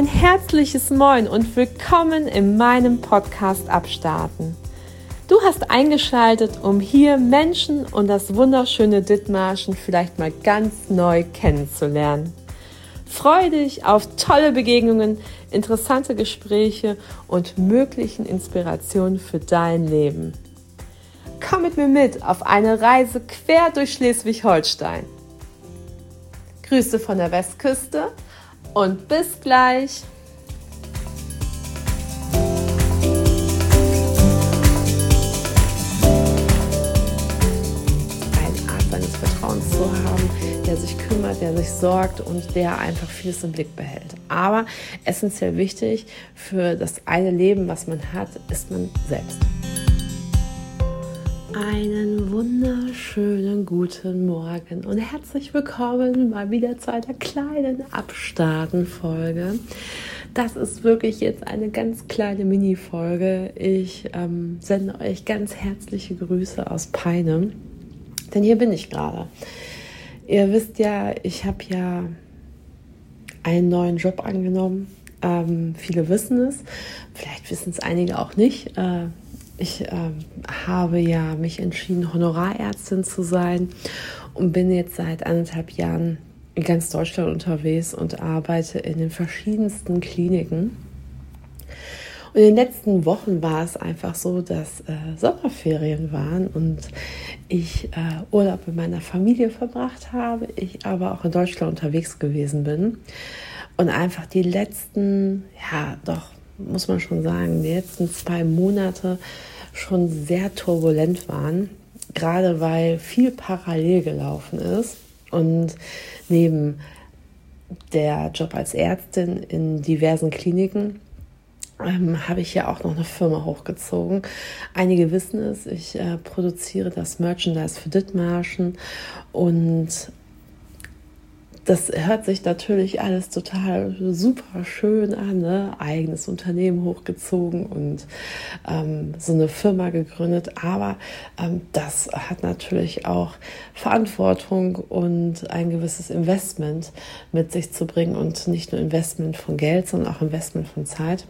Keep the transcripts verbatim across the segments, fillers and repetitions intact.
ein herzliches Moin und willkommen in meinem Podcast Abstarten. Du hast eingeschaltet, um hier Menschen und das wunderschöne Dithmarschen vielleicht mal ganz neu kennenzulernen. Freue dich auf tolle Begegnungen, interessante Gespräche und möglichen Inspirationen für dein Leben. Komm mit mir mit auf eine Reise quer durch Schleswig-Holstein. Grüße von der Westküste und bis gleich. Einen Arzt seines Vertrauens zu haben, der sich kümmert, der sich sorgt und der einfach vieles im Blick behält. Aber essentiell wichtig für das eine Leben, was man hat, ist man selbst. Einen wunderschönen guten Morgen und herzlich willkommen mal wieder zu einer kleinen Abstarten-Folge. Das ist wirklich jetzt eine ganz kleine Mini-Folge. Ich ähm, sende euch ganz herzliche Grüße aus Peine, denn hier bin ich gerade. Ihr wisst ja, ich habe ja einen neuen Job angenommen. Ähm, viele wissen es, vielleicht wissen es einige auch nicht. Äh, Ich ähm, habe ja mich entschieden, Honorarärztin zu sein und bin jetzt seit anderthalb Jahren in ganz Deutschland unterwegs und arbeite in den verschiedensten Kliniken. Und in den letzten Wochen war es einfach so, dass äh, Sommerferien waren und ich äh, Urlaub mit meiner Familie verbracht habe, ich aber auch in Deutschland unterwegs gewesen bin und einfach die letzten, ja doch, muss man schon sagen, die letzten zwei Monate schon sehr turbulent waren, gerade weil viel parallel gelaufen ist und neben der Job als Ärztin in diversen Kliniken ähm, habe ich ja auch noch eine Firma hochgezogen. Einige wissen es, ich äh, produziere das Merchandise für Dithmarschen und das hört sich natürlich alles total super schön an, ne? Eigenes Unternehmen hochgezogen und ähm, so eine Firma gegründet. Aber ähm, das hat natürlich auch Verantwortung und ein gewisses Investment mit sich zu bringen. Und nicht nur Investment von Geld, sondern auch Investment von Zeit.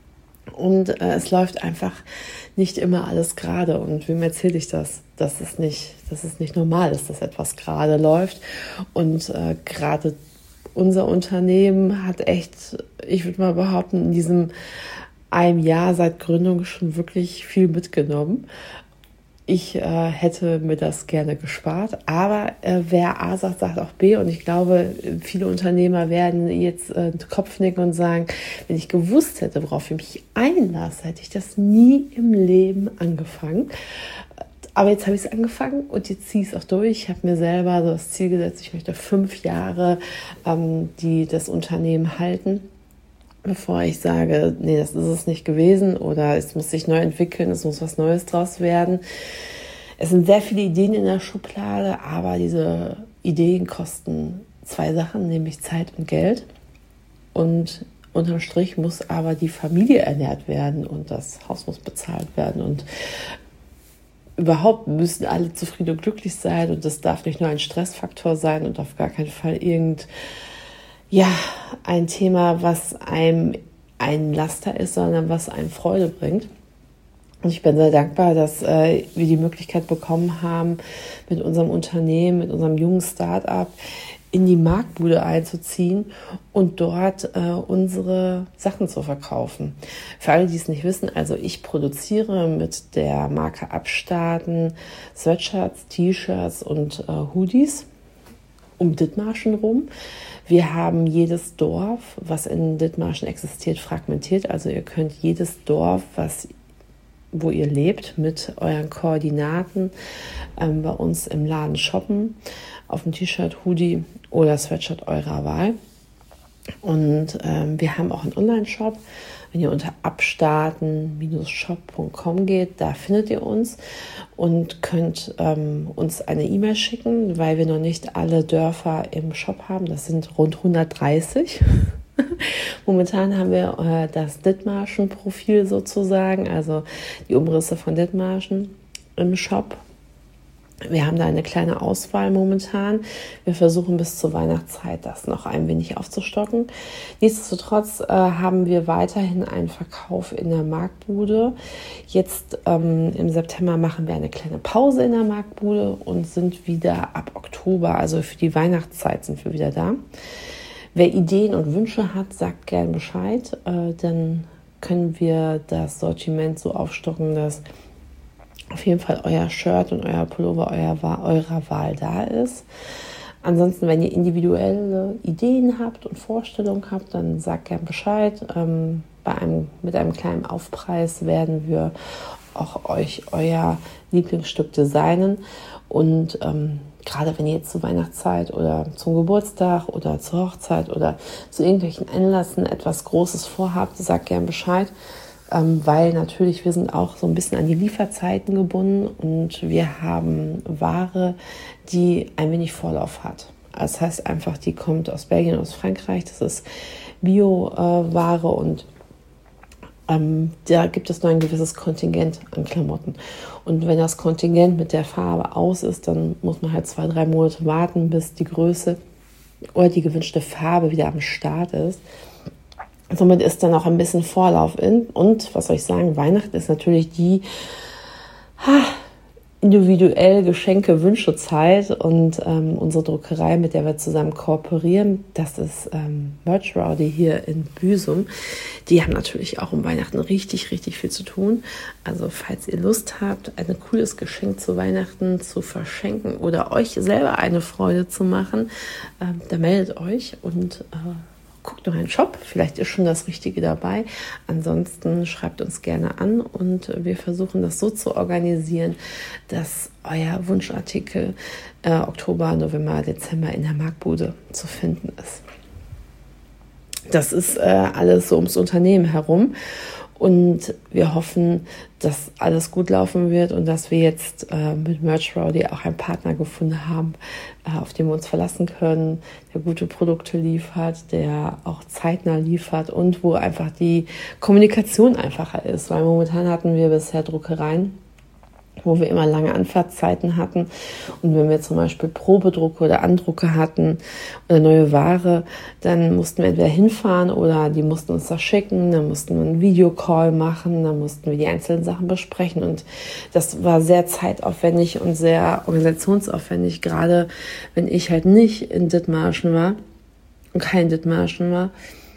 Und äh, es läuft einfach nicht immer alles gerade. Und wem erzähle ich das? Dass es nicht, dass es nicht normal ist, dass etwas gerade läuft. Und äh, gerade unser Unternehmen hat echt, ich würde mal behaupten, in diesem einem Jahr seit Gründung schon wirklich viel mitgenommen. Ich äh, hätte mir das gerne gespart, aber äh, wer A sagt, sagt auch B. Und ich glaube, viele Unternehmer werden jetzt äh, den Kopf nicken und sagen, wenn ich gewusst hätte, worauf ich mich einlasse, hätte ich das nie im Leben angefangen. Aber jetzt habe ich es angefangen und jetzt ziehe ich es auch durch. Ich habe mir selber so das Ziel gesetzt, ich möchte fünf Jahre ähm, die das Unternehmen halten, bevor ich sage, nee, das ist es nicht gewesen oder es muss sich neu entwickeln, es muss was Neues draus werden. Es sind sehr viele Ideen in der Schublade, aber diese Ideen kosten zwei Sachen, nämlich Zeit und Geld. Und unterm Strich muss aber die Familie ernährt werden und das Haus muss bezahlt werden und überhaupt müssen alle zufrieden und glücklich sein und das darf nicht nur ein Stressfaktor sein und auf gar keinen Fall irgend ja, ein Thema, was einem ein Laster ist, sondern was einem Freude bringt. Und ich bin sehr dankbar, dass äh, wir die Möglichkeit bekommen haben, mit unserem Unternehmen, mit unserem jungen Start-up in die Marktbude einzuziehen und dort äh, unsere Sachen zu verkaufen. Für alle, die es nicht wissen, also ich produziere mit der Marke Abstarten Sweatshirts, T-Shirts und äh, Hoodies um Dithmarschen rum. Wir haben jedes Dorf, was in Dithmarschen existiert, fragmentiert. Also ihr könnt jedes Dorf, was, wo ihr lebt, mit euren Koordinaten ähm, bei uns im Laden shoppen. Auf dem T-Shirt, Hoodie oder Sweatshirt eurer Wahl. Und ähm, wir haben auch einen Online-Shop. Wenn ihr unter abstarten Bindestrich shop Punkt com geht, da findet ihr uns und könnt ähm, uns eine E-Mail schicken, weil wir noch nicht alle Dörfer im Shop haben. Das sind rund hundertdreißig. Momentan haben wir äh, das Dithmarschen-Profil sozusagen, also die Umrisse von Dithmarschen im Shop. Wir haben da eine kleine Auswahl momentan. Wir versuchen bis zur Weihnachtszeit das noch ein wenig aufzustocken. Nichtsdestotrotz äh, haben wir weiterhin einen Verkauf in der Marktbude. Jetzt ähm, im September machen wir eine kleine Pause in der Marktbude und sind wieder ab Oktober, also für die Weihnachtszeit sind wir wieder da. Wer Ideen und Wünsche hat, sagt gern Bescheid. Äh, dann können wir das Sortiment so aufstocken, dass auf jeden Fall euer Shirt und euer Pullover euer, eurer Wahl da ist. Ansonsten, wenn ihr individuelle Ideen habt und Vorstellungen habt, dann sagt gern Bescheid. Ähm, bei einem, mit einem kleinen Aufpreis werden wir auch euch euer Lieblingsstück designen. Und ähm, gerade wenn ihr jetzt zur Weihnachtszeit oder zum Geburtstag oder zur Hochzeit oder zu irgendwelchen Anlässen etwas Großes vorhabt, sagt gern Bescheid. Ähm, weil natürlich wir sind auch so ein bisschen an die Lieferzeiten gebunden und wir haben Ware, die ein wenig Vorlauf hat. Das heißt einfach, die kommt aus Belgien, aus Frankreich. Das ist Bio-Ware äh, und ähm, da gibt es nur ein gewisses Kontingent an Klamotten. Und wenn das Kontingent mit der Farbe aus ist, dann muss man halt zwei, drei Monate warten, bis die Größe oder die gewünschte Farbe wieder am Start ist. Somit ist dann auch ein bisschen Vorlauf in. Und was soll ich sagen, Weihnachten ist natürlich die ha, individuell Geschenke, Wünschezeit. Und ähm, unsere Druckerei, mit der wir zusammen kooperieren, das ist ähm, Merch Rowdy hier in Büsum. Die haben natürlich auch um Weihnachten richtig, richtig viel zu tun. Also falls ihr Lust habt, ein cooles Geschenk zu Weihnachten zu verschenken oder euch selber eine Freude zu machen, ähm, dann meldet euch und äh, guckt noch einen Shop, vielleicht ist schon das Richtige dabei. Ansonsten schreibt uns gerne an und wir versuchen das so zu organisieren, dass euer Wunschartikel äh, Oktober, November, Dezember in der Marktbude zu finden ist. Das ist äh, alles so ums Unternehmen herum. Und wir hoffen, dass alles gut laufen wird und dass wir jetzt äh, mit Merch Rowdy auch einen Partner gefunden haben, äh, auf den wir uns verlassen können, der gute Produkte liefert, der auch zeitnah liefert und wo einfach die Kommunikation einfacher ist. Weil momentan hatten wir bisher Druckereien, wo wir immer lange Anfahrtszeiten hatten. Und wenn wir zum Beispiel Probedrucke oder Andrucke hatten oder neue Ware, dann mussten wir entweder hinfahren oder die mussten uns das schicken, dann mussten wir einen Videocall machen, dann mussten wir die einzelnen Sachen besprechen und das war sehr zeitaufwendig und sehr organisationsaufwendig, gerade wenn ich halt nicht in Dithmarschen war und kein Dithmarschen war.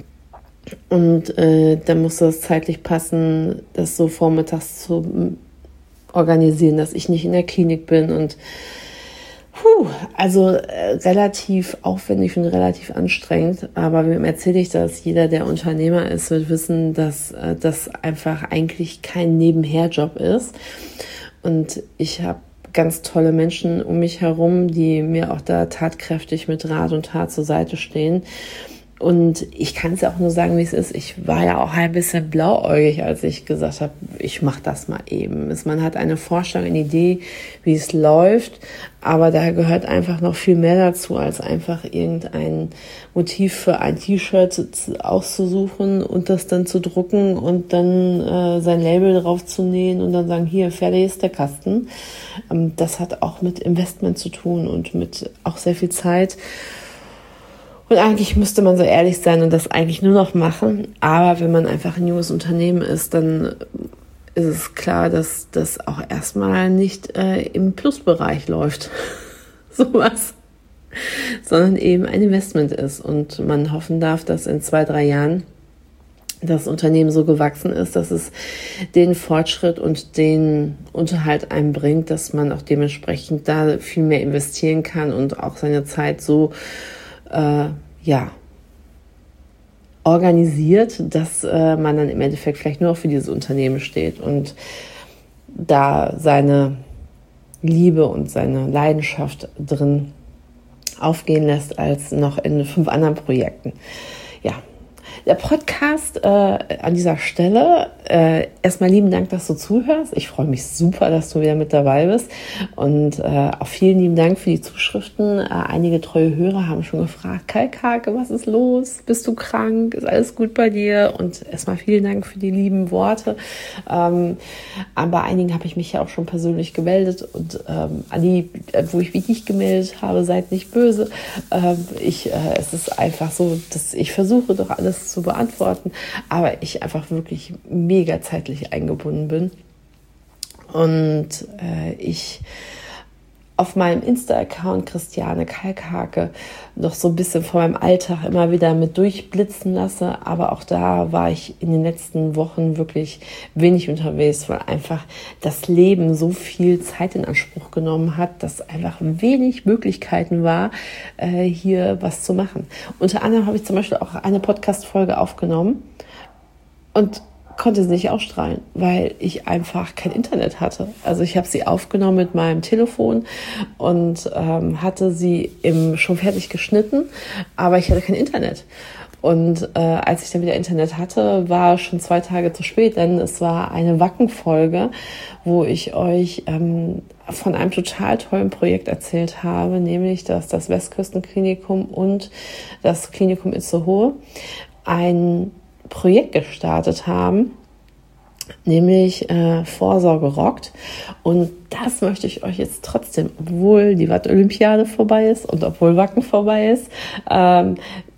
Und äh, dann musste es zeitlich passen, das so vormittags zu organisieren, dass ich nicht in der Klinik bin und puh, also äh, relativ aufwendig und relativ anstrengend, aber wem erzähle ich das? Jeder, der Unternehmer ist, wird wissen, dass äh, das einfach eigentlich kein Nebenherjob ist und ich habe ganz tolle Menschen um mich herum, die mir auch da tatkräftig mit Rat und Tat zur Seite stehen. Und ich kann es ja auch nur sagen, wie es ist. Ich war ja auch ein bisschen blauäugig, als ich gesagt habe, ich mache das mal eben. Man hat eine Vorstellung, eine Idee, wie es läuft, aber da gehört einfach noch viel mehr dazu, als einfach irgendein Motiv für ein T-Shirt auszusuchen und das dann zu drucken und dann äh, sein Label drauf zu nähen und dann sagen, hier, fertig ist der Kasten. Ähm, das hat auch mit Investment zu tun und mit auch sehr viel Zeit. Und eigentlich müsste man so ehrlich sein und das eigentlich nur noch machen. Aber wenn man einfach ein junges Unternehmen ist, dann ist es klar, dass das auch erstmal nicht äh, im Plusbereich läuft. Sowas. Sondern eben ein Investment ist. Und man hoffen darf, dass in zwei, drei Jahren das Unternehmen so gewachsen ist, dass es den Fortschritt und den Unterhalt einbringt, dass man auch dementsprechend da viel mehr investieren kann und auch seine Zeit so Äh, ja, organisiert, dass äh, man dann im Endeffekt vielleicht nur auch für dieses Unternehmen steht und da seine Liebe und seine Leidenschaft drin aufgehen lässt als noch in fünf anderen Projekten. Ja, Der Podcast äh, an dieser Stelle, äh, erstmal lieben Dank, dass du zuhörst. Ich freue mich super, dass du wieder mit dabei bist. Und äh, auch vielen lieben Dank für die Zuschriften. Äh, einige treue Hörer haben schon gefragt, Kalkhake, was ist los? Bist du krank? Ist alles gut bei dir? Und erstmal vielen Dank für die lieben Worte. Ähm, bei einigen habe ich mich ja auch schon persönlich gemeldet. Und ähm, an die, wo ich mich nicht gemeldet habe, seid nicht böse. Ähm, ich, äh, es ist einfach so, dass ich versuche doch alles zu beantworten, aber ich einfach wirklich mega zeitlich eingebunden bin und äh, ich auf meinem Insta-Account Christiane Kalkhake noch so ein bisschen von meinem Alltag immer wieder mit durchblitzen lasse, aber auch da war ich in den letzten Wochen wirklich wenig unterwegs, weil einfach das Leben so viel Zeit in Anspruch genommen hat, dass einfach wenig Möglichkeiten war, äh, hier was zu machen. Unter anderem habe ich zum Beispiel auch eine Podcast-Folge aufgenommen und konnte sie nicht ausstrahlen, weil ich einfach kein Internet hatte. Also ich habe sie aufgenommen mit meinem Telefon und ähm, hatte sie im, schon fertig geschnitten, aber ich hatte kein Internet. Und äh, als ich dann wieder Internet hatte, war schon zwei Tage zu spät, denn es war eine Wacken-Folge, wo ich euch ähm, von einem total tollen Projekt erzählt habe, nämlich dass das Westküstenklinikum und das Klinikum Itzehoe ein Projekt gestartet haben, nämlich äh, Vorsorge rockt. Und das möchte ich euch jetzt trotzdem, obwohl die Watt-Olympiade vorbei ist und obwohl Wacken vorbei ist, ähm,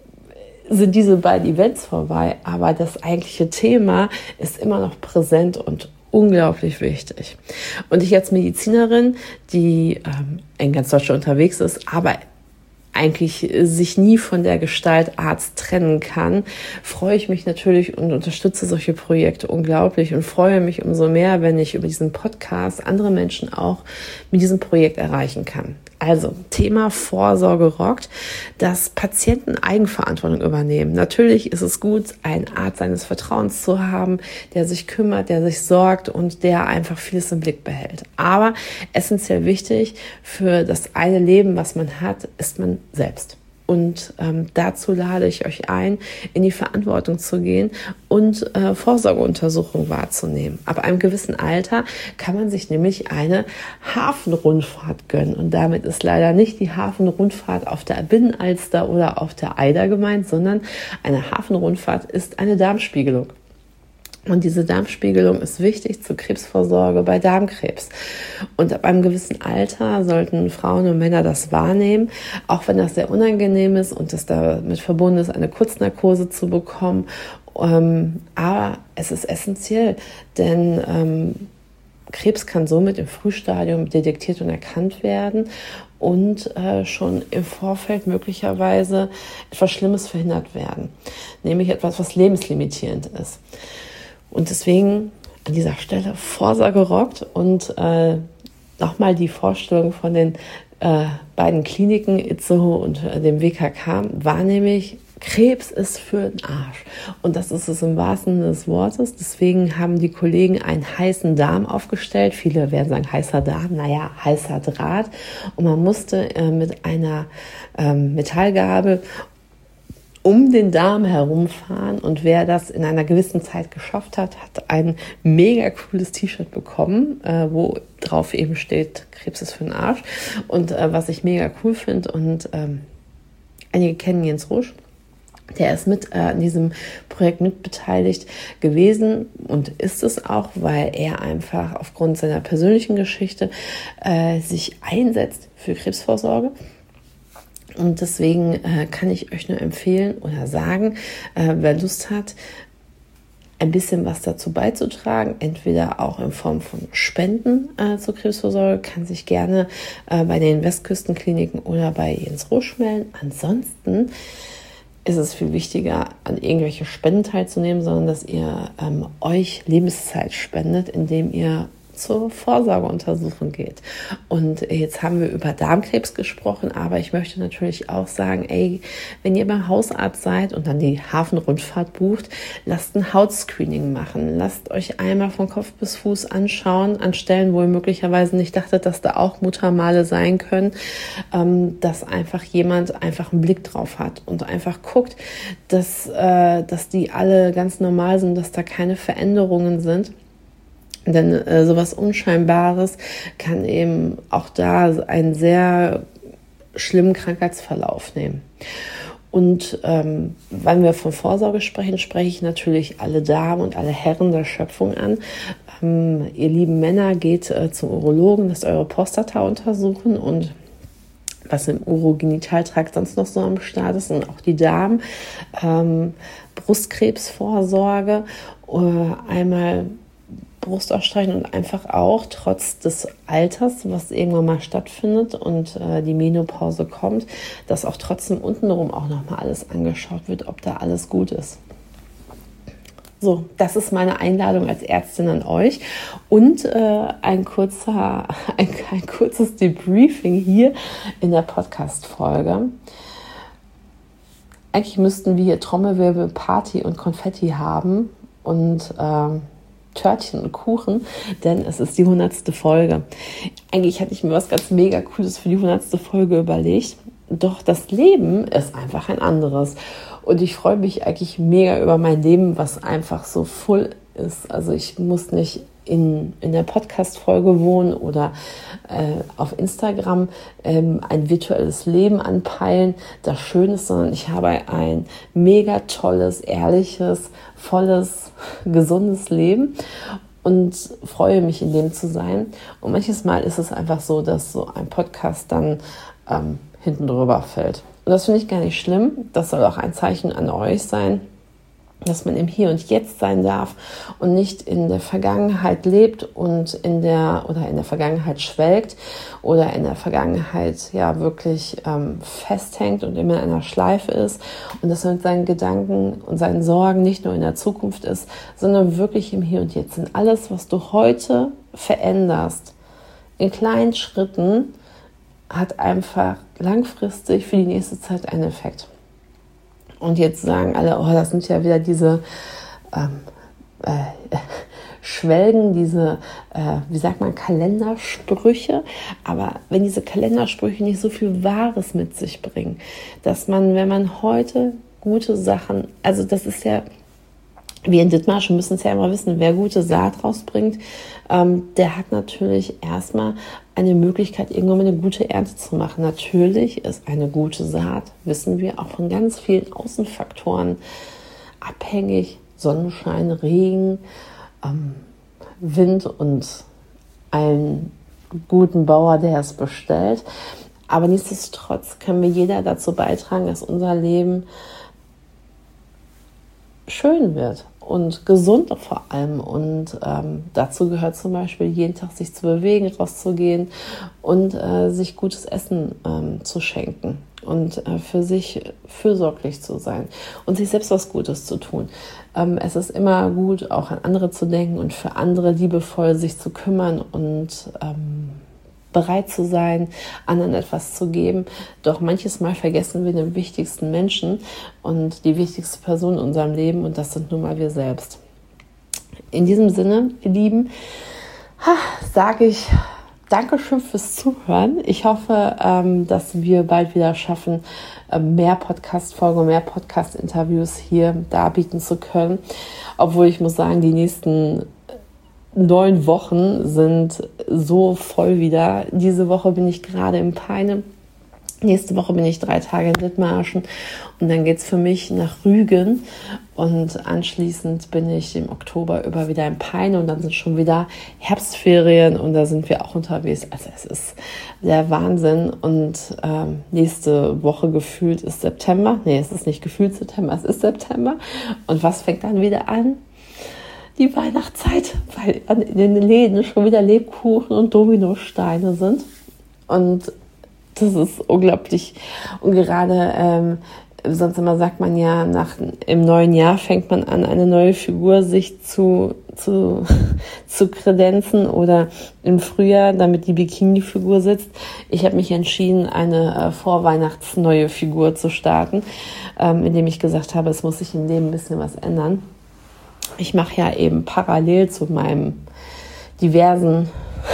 sind diese beiden Events vorbei. Aber das eigentliche Thema ist immer noch präsent und unglaublich wichtig. Und ich als Medizinerin, die ähm, in ganz Deutschland unterwegs ist, aber eigentlich sich nie von der Gestalt Arzt trennen kann, freue ich mich natürlich und unterstütze solche Projekte unglaublich und freue mich umso mehr, wenn ich über diesen Podcast andere Menschen auch mit diesem Projekt erreichen kann. Also Thema Vorsorge rockt, dass Patienten Eigenverantwortung übernehmen. Natürlich ist es gut, einen Arzt seines Vertrauens zu haben, der sich kümmert, der sich sorgt und der einfach vieles im Blick behält. Aber essentiell wichtig für das eine Leben, was man hat, ist man selbst. Und ähm, dazu lade ich euch ein, in die Verantwortung zu gehen und äh, Vorsorgeuntersuchungen wahrzunehmen. Ab einem gewissen Alter kann man sich nämlich eine Hafenrundfahrt gönnen. Und damit ist leider nicht die Hafenrundfahrt auf der Binnenalster oder auf der Eider gemeint, sondern eine Hafenrundfahrt ist eine Darmspiegelung. Und diese Darmspiegelung ist wichtig zur Krebsvorsorge bei Darmkrebs. Und ab einem gewissen Alter sollten Frauen und Männer das wahrnehmen, auch wenn das sehr unangenehm ist und es damit verbunden ist, eine Kurznarkose zu bekommen. Ähm, aber es ist essentiell, denn ähm, Krebs kann somit im Frühstadium detektiert und erkannt werden und äh, schon im Vorfeld möglicherweise etwas Schlimmes verhindert werden, nämlich etwas, was lebenslimitierend ist. Und deswegen an dieser Stelle Vorsorge rockt und äh, nochmal die Vorstellung von den äh, beiden Kliniken Itzehoe und äh, dem W K K war nämlich, Krebs ist für den Arsch. Und das ist es im wahrsten Sinne des Wortes. Deswegen haben die Kollegen einen heißen Darm aufgestellt. Viele werden sagen, heißer Darm, naja, heißer Draht. Und man musste äh, mit einer ähm, Metallgabel um den Darm herumfahren und wer das in einer gewissen Zeit geschafft hat, hat ein mega cooles T-Shirt bekommen, äh, wo drauf eben steht, Krebs ist für den Arsch. Und äh, was ich mega cool finde und ähm, einige kennen Jens Rusch, der ist mit äh, an diesem Projekt mitbeteiligt gewesen und ist es auch, weil er einfach aufgrund seiner persönlichen Geschichte äh, sich einsetzt für Krebsvorsorge. Und deswegen äh, kann ich euch nur empfehlen oder sagen, äh, wer Lust hat, ein bisschen was dazu beizutragen, entweder auch in Form von Spenden äh, zur Krebsvorsorge, kann sich gerne äh, bei den Westküstenkliniken oder bei Jens Rusch melden. Ansonsten ist es viel wichtiger, an irgendwelche Spenden teilzunehmen, sondern dass ihr ähm, euch Lebenszeit spendet, indem ihr zur Vorsorgeuntersuchung geht. Und jetzt haben wir über Darmkrebs gesprochen, aber ich möchte natürlich auch sagen, ey, wenn ihr beim Hausarzt seid und dann die Hafenrundfahrt bucht, lasst ein Hautscreening machen. Lasst euch einmal von Kopf bis Fuß anschauen, an Stellen, wo ihr möglicherweise nicht dachtet, dass da auch Muttermale sein können, ähm, dass einfach jemand einfach einen Blick drauf hat und einfach guckt, dass, äh, dass die alle ganz normal sind, dass da keine Veränderungen sind. Denn äh, sowas Unscheinbares kann eben auch da einen sehr schlimmen Krankheitsverlauf nehmen. Und ähm, wenn wir von Vorsorge sprechen, spreche ich natürlich alle Damen und alle Herren der Schöpfung an. Ähm, ihr lieben Männer, geht äh, zum Urologen, lasst eure Prostata untersuchen und was im Urogenitaltrakt sonst noch so am Start ist, und auch die Damen. Ähm, Brustkrebsvorsorge, äh, einmal Brust ausstreichen und einfach auch trotz des Alters, was irgendwann mal stattfindet und äh, die Menopause kommt, dass auch trotzdem untenrum auch nochmal alles angeschaut wird, ob da alles gut ist. So, das ist meine Einladung als Ärztin an euch und äh, ein, kurzer, ein, ein kurzes Debriefing hier in der Podcast-Folge. Eigentlich müssten wir hier Trommelwirbel, Party und Konfetti haben und äh, Törtchen und Kuchen, denn es ist die hundertste Folge. Eigentlich hatte ich mir was ganz mega Cooles für die hundertste Folge überlegt, doch das Leben ist einfach ein anderes. Und ich freue mich eigentlich mega über mein Leben, was einfach so voll ist. Also ich muss nicht in, in der Podcast-Folge wohnen oder äh, auf Instagram ähm, ein virtuelles Leben anpeilen, das schön ist, sondern ich habe ein mega tolles, ehrliches, volles, gesundes Leben und freue mich, in dem zu sein. Und manches Mal ist es einfach so, dass so ein Podcast dann ähm, hinten drüber fällt. Und das finde ich gar nicht schlimm. Das soll auch ein Zeichen an euch sein, dass man im Hier und Jetzt sein darf und nicht in der Vergangenheit lebt und in der oder in der Vergangenheit schwelgt oder in der Vergangenheit ja wirklich ähm, festhängt und immer in einer Schleife ist und dass man mit seinen Gedanken und seinen Sorgen nicht nur in der Zukunft ist, sondern wirklich im Hier und Jetzt. Und alles, was du heute veränderst, in kleinen Schritten, hat einfach langfristig für die nächste Zeit einen Effekt. Und jetzt sagen alle, oh, das sind ja wieder diese ähm, äh, Schwelgen, diese, äh, wie sagt man, Kalendersprüche. Aber wenn diese Kalendersprüche nicht so viel Wahres mit sich bringen, dass man, wenn man heute gute Sachen, also das ist ja, wir in Dithmarschen müssen es ja immer wissen, wer gute Saat rausbringt, ähm, der hat natürlich erstmal eine Möglichkeit, irgendwann mal eine gute Ernte zu machen. Natürlich ist eine gute Saat, wissen wir, auch von ganz vielen Außenfaktoren abhängig. Sonnenschein, Regen, ähm, Wind und einen guten Bauer, der es bestellt. Aber nichtsdestotrotz können wir jeder dazu beitragen, dass unser Leben schön wird und gesund vor allem. Und ähm, dazu gehört zum Beispiel, jeden Tag sich zu bewegen, rauszugehen und äh, sich gutes Essen ähm, zu schenken und äh, für sich fürsorglich zu sein und sich selbst was Gutes zu tun. Ähm, es ist immer gut, auch an andere zu denken und für andere liebevoll sich zu kümmern und ähm, bereit zu sein, anderen etwas zu geben. Doch manches Mal vergessen wir den wichtigsten Menschen und die wichtigste Person in unserem Leben, und das sind nun mal wir selbst. In diesem Sinne, ihr Lieben, sage ich Dankeschön fürs Zuhören. Ich hoffe, dass wir bald wieder schaffen, mehr Podcast-Folgen, mehr Podcast-Interviews hier darbieten zu können. Obwohl ich muss sagen, die nächsten neun Wochen sind so voll wieder. Diese Woche bin ich gerade in Peine. Nächste Woche bin ich drei Tage in Dithmarschen und dann geht es für mich nach Rügen und anschließend bin ich im Oktober über wieder in Peine und dann sind schon wieder Herbstferien und da sind wir auch unterwegs. Also es ist der Wahnsinn und ähm, nächste Woche gefühlt ist September. Nee, es ist nicht gefühlt September, es ist September. Und was fängt dann wieder an? Die Weihnachtszeit, weil in den Läden schon wieder Lebkuchen und Dominosteine sind. Und das ist unglaublich. Und gerade ähm, sonst immer sagt man ja, nach, im neuen Jahr fängt man an, eine neue Figur sich zu, zu, zu kredenzen oder im Frühjahr, damit die Bikini-Figur sitzt. Ich habe mich entschieden, eine äh, vorweihnachts-neue Figur zu starten, ähm, indem ich gesagt habe, es muss sich im Leben ein bisschen was ändern. Ich mache ja eben parallel zu meinem diversen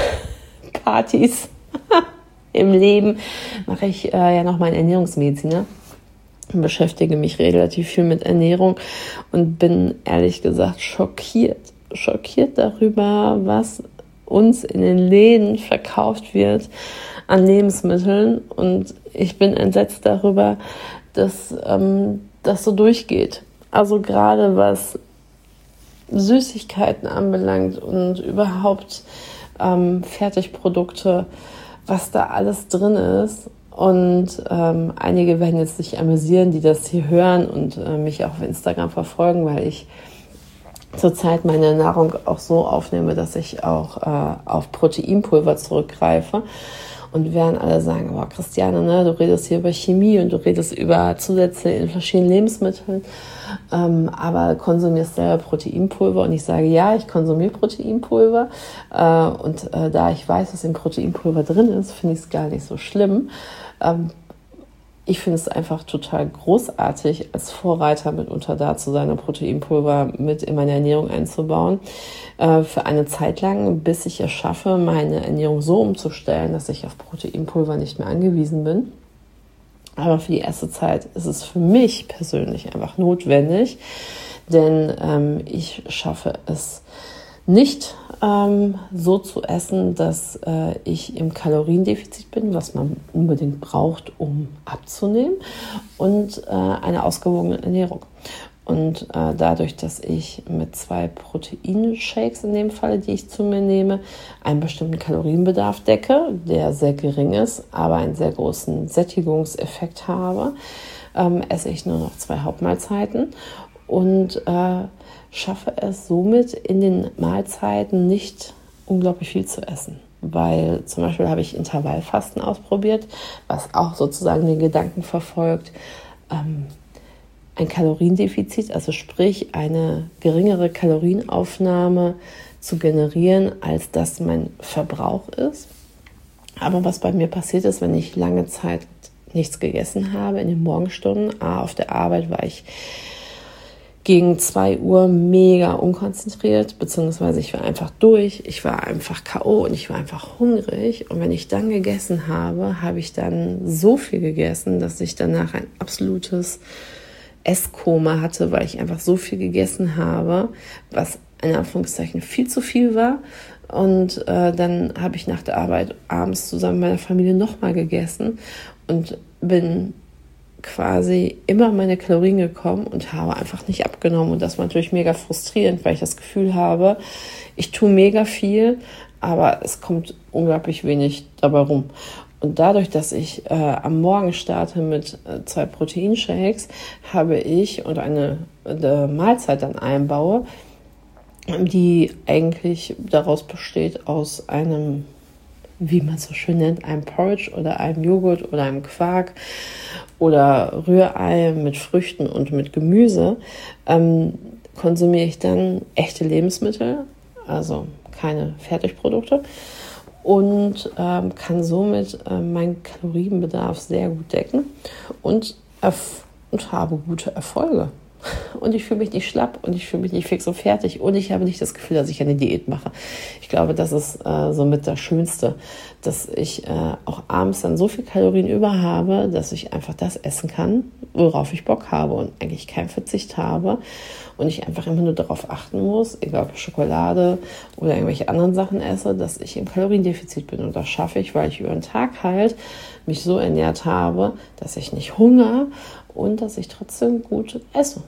Partys im Leben, mache ich äh, ja noch meinen Ernährungsmediziner und beschäftige mich relativ viel mit Ernährung und bin ehrlich gesagt schockiert, schockiert darüber, was uns in den Läden verkauft wird an Lebensmitteln, und ich bin entsetzt darüber, dass ähm, das so durchgeht. Also gerade was Süßigkeiten anbelangt und überhaupt ähm, Fertigprodukte, was da alles drin ist. Und ähm, einige werden jetzt sich amüsieren, die das hier hören und äh, mich auch auf Instagram verfolgen, weil ich zurzeit meine Nahrung auch so aufnehme, dass ich auch äh, auf Proteinpulver zurückgreife. Und werden alle sagen, boah, Christiane, ne, du redest hier über Chemie und du redest über Zusätze in verschiedenen Lebensmitteln, ähm, aber konsumierst selber Proteinpulver. Und ich sage, ja, ich konsumiere Proteinpulver. Äh, und äh, da ich weiß, was im Proteinpulver drin ist, finde ich es gar nicht so schlimm. Ähm, Ich finde es einfach total großartig, als Vorreiter mitunter da zu sein und Proteinpulver mit in meine Ernährung einzubauen. Äh, für eine Zeit lang, bis ich es schaffe, meine Ernährung so umzustellen, dass ich auf Proteinpulver nicht mehr angewiesen bin. Aber für die erste Zeit ist es für mich persönlich einfach notwendig, denn ähm, ich schaffe es nicht ähm, so zu essen, dass äh, ich im Kaloriendefizit bin, was man unbedingt braucht, um abzunehmen, und äh, eine ausgewogene Ernährung. Und äh, dadurch, dass ich mit zwei Proteinshakes in dem Fall, die ich zu mir nehme, einen bestimmten Kalorienbedarf decke, der sehr gering ist, aber einen sehr großen Sättigungseffekt habe, ähm, esse ich nur noch zwei Hauptmahlzeiten und äh, schaffe es somit in den Mahlzeiten nicht unglaublich viel zu essen. Weil zum Beispiel habe ich Intervallfasten ausprobiert, was auch sozusagen den Gedanken verfolgt, ähm, ein Kaloriendefizit, also sprich eine geringere Kalorienaufnahme zu generieren, als das mein Verbrauch ist. Aber was bei mir passiert ist, wenn ich lange Zeit nichts gegessen habe in den Morgenstunden, A, auf der Arbeit war ich gegen zwei Uhr mega unkonzentriert, beziehungsweise ich war einfach durch, ich war einfach K O und ich war einfach hungrig. Und wenn ich dann gegessen habe, habe ich dann so viel gegessen, dass ich danach ein absolutes Esskoma hatte, weil ich einfach so viel gegessen habe, was in Anführungszeichen viel zu viel war. Und äh, dann habe ich nach der Arbeit abends zusammen mit meiner Familie nochmal gegessen und bin quasi immer meine Kalorien gekommen und habe einfach nicht abgenommen. Und das war natürlich mega frustrierend, weil ich das Gefühl habe, ich tue mega viel, aber es kommt unglaublich wenig dabei rum. Und dadurch, dass ich äh, am Morgen starte mit äh, zwei Proteinshakes, habe ich und eine, eine Mahlzeit dann einbaue, die eigentlich daraus besteht aus einem, wie man es so schön nennt, einem Porridge oder einem Joghurt oder einem Quark oder Rührei mit Früchten und mit Gemüse, ähm, konsumiere ich dann echte Lebensmittel, also keine Fertigprodukte, und ähm, kann somit äh, meinen Kalorienbedarf sehr gut decken und, erf- und habe gute Erfolge. Und ich fühle mich nicht schlapp und ich fühle mich nicht fix und fertig und ich habe nicht das Gefühl, dass ich eine Diät mache. Ich glaube, das ist äh, somit das Schönste, dass ich äh, auch abends dann so viel Kalorien über habe, dass ich einfach das essen kann, worauf ich Bock habe und eigentlich keinen Verzicht habe und ich einfach immer nur darauf achten muss, egal ob ich Schokolade oder irgendwelche anderen Sachen esse, dass ich im Kaloriendefizit bin. Und das schaffe ich, weil ich über den Tag halt mich so ernährt habe, dass ich nicht hungere und dass ich trotzdem gut esse.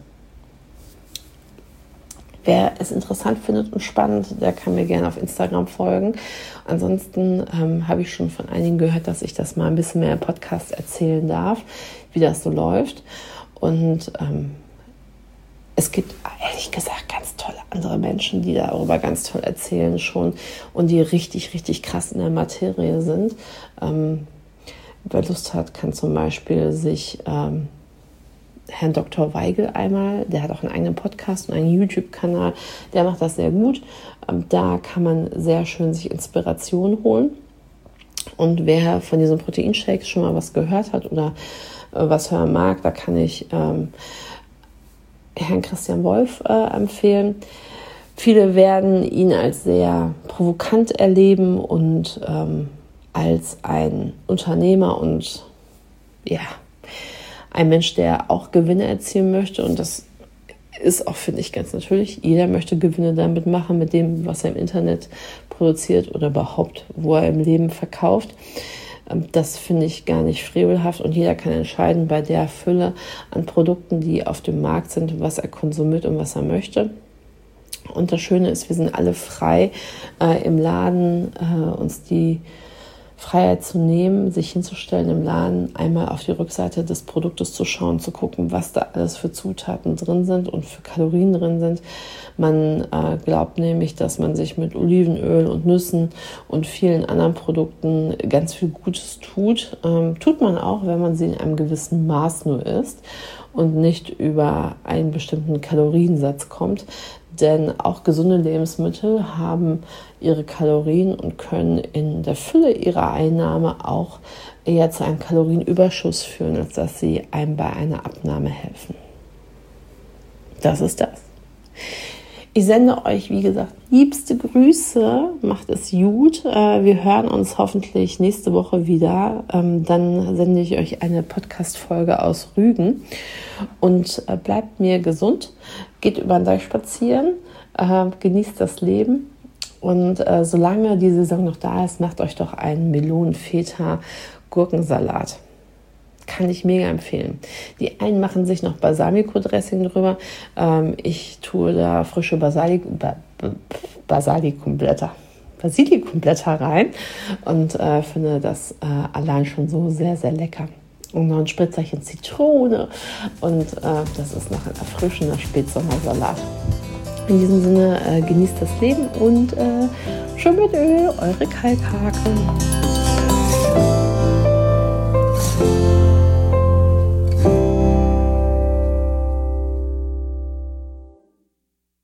Wer es interessant findet und spannend, der kann mir gerne auf Instagram folgen. Ansonsten ähm, habe ich schon von einigen gehört, dass ich das mal ein bisschen mehr im Podcast erzählen darf, wie das so läuft. Und ähm, es gibt ehrlich gesagt ganz tolle andere Menschen, die darüber ganz toll erzählen schon und die richtig, richtig krass in der Materie sind. Ähm, wer Lust hat, kann zum Beispiel sich ähm, Herrn Doktor Weigel einmal. Der hat auch einen eigenen Podcast und einen YouTube-Kanal. Der macht das sehr gut. Ähm, da kann man sehr schön sich Inspiration holen. Und wer von diesen Proteinshakes schon mal was gehört hat oder äh, was hören mag, da kann ich ähm, Herrn Christian Wolf äh, empfehlen. Viele werden ihn als sehr provokant erleben und ähm, als ein Unternehmer und ja, ein Mensch, der auch Gewinne erzielen möchte. Und das ist auch, finde ich, ganz natürlich. Jeder möchte Gewinne damit machen, mit dem, was er im Internet produziert oder überhaupt, wo er im Leben verkauft. Das finde ich gar nicht frevelhaft und jeder kann entscheiden bei der Fülle an Produkten, die auf dem Markt sind, was er konsumiert und was er möchte. Und das Schöne ist, wir sind alle frei, äh, im Laden äh, uns die Freiheit zu nehmen, sich hinzustellen im Laden, einmal auf die Rückseite des Produktes zu schauen, zu gucken, was da alles für Zutaten drin sind und für Kalorien drin sind. Man äh, glaubt nämlich, dass man sich mit Olivenöl und Nüssen und vielen anderen Produkten ganz viel Gutes tut. Ähm, tut man auch, wenn man sie in einem gewissen Maß nur isst und nicht über einen bestimmten Kaloriensatz kommt. Denn auch gesunde Lebensmittel haben ihre Kalorien und können in der Fülle ihrer Einnahme auch eher zu einem Kalorienüberschuss führen, als dass sie einem bei einer Abnahme helfen. Das ist das. Ich sende euch, wie gesagt, liebste Grüße, macht es gut. Wir hören uns hoffentlich nächste Woche wieder. Dann sende ich euch eine Podcast-Folge aus Rügen. Und bleibt mir gesund, geht über den Deich spazieren, genießt das Leben. Und solange die Saison noch da ist, macht euch doch einen Melonen-Feta-Gurkensalat. Kann ich mega empfehlen. Die einen machen sich noch Balsamico-Dressing drüber. Ähm, ich tue da frische Basilic- ba- Basilikumblätter, Basilikumblätter rein und äh, finde das äh, allein schon so sehr, sehr lecker. Und noch ein Spritzerchen Zitrone und äh, das ist noch ein erfrischender Spätsommersalat. In diesem Sinne, äh, genießt das Leben und äh, schön mit Öl, eure Kalkhake.